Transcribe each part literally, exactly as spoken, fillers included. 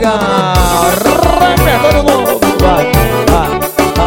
legal. Repertório novo. Vai, vai,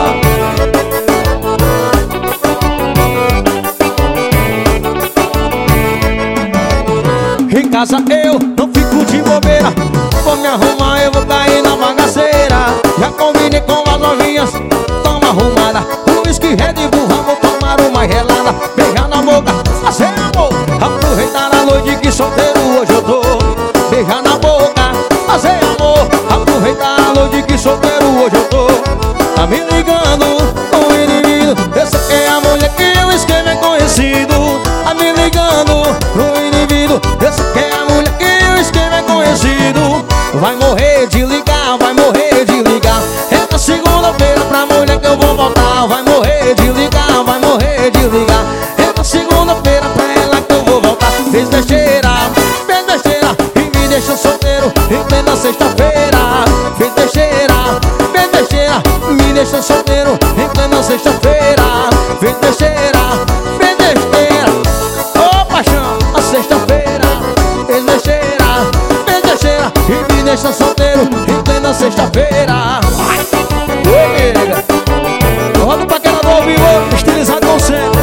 vai. Em casa eu não fico de bobeira. Vou me arrumar, eu vou cair na bagaceira. Já combinei com as novinhas, toma arrumada. O whisky Red Bull, vamos tomar uma gelada. Beijar na boca, fazer amor. Aproveitar a noite que solteiro hoje eu tô. Beijar na boca, fazer amor. Aproveitar a noite que solteiro hoje eu tô. Tá me ligando com o indivíduo. Essa é a mulher que o esquema é conhecido. Tá me ligando com o indivíduo. Essa é a mulher que o esquema é conhecido. Vai morrer de ligar, vai morrer de ligar. É na segunda-feira pra mulher que eu vou voltar. Vai morrer de ligar, vai morrer de ligar. É na segunda-feira pra ela que eu vou voltar. Fez besteira, fez besteira e me deixou solteiro em plena sexta-feira. Fez besteira, fez besteira, me deixou solteiro em plena sexta-feira. Fez besteira, fez besteira, ô paixão, a sexta-feira. Fez besteira, fez besteira e me deixou solteiro em plena sexta-feira. Ui, nega, roda o paquerador ao vivo, estilizado com sempre.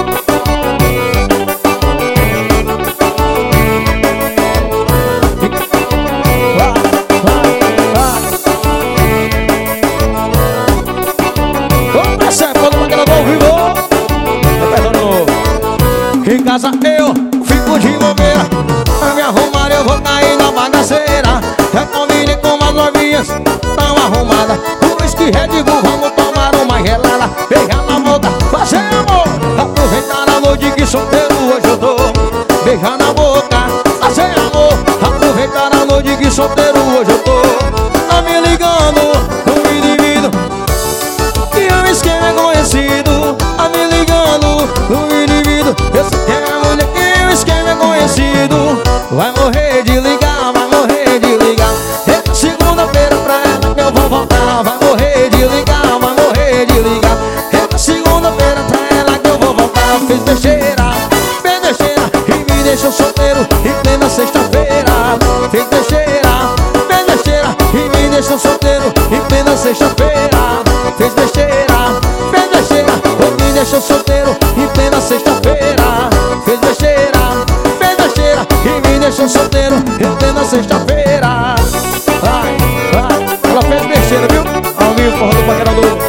Em casa eu fico de bobeira. Pra me arrumar eu vou cair na bagaceira. Já combinei com as novinhas, tão arrumada. O whisky Red Bull, vamos tomar uma gelada. Beijar na boca, fazer amor. Aproveitar a noite que solteiro hoje eu tô. Beijar na boca, fazer amor. Aproveitar a noite que solteiro hoje eu tô. Tá me ligando com o indivíduo que o esquema é conhecido. Tá me ligando com o indivíduo. Esse é a mulher que o esquema é conhecido. Vai morrer de ligar, vai morrer de ligar. É segunda-feira pra ela que eu vou voltar. Vai morrer de ligar, vai morrer de ligar. É segunda-feira pra ela que eu vou voltar. Fez besteira, fez besteira e me deixou solteiro em plena sexta-feira. Fez besteira, fez besteira e me deixou solteiro em plena sexta-feira. Fez besteira, fez besteira e me deixou solteiro em plena sexta-feira. Fez besteira, fez besteira e me deixou solteiro em plena sexta-feira. Vai, vai, ela fez besteira, viu? Ao vivo, porra do paquerador.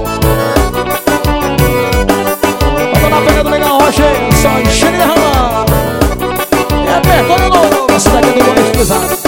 Bota na pega do Legal Rocha, só enchendo e derramar. É perto, olha novo, essa daqui é do Boa Estilizado.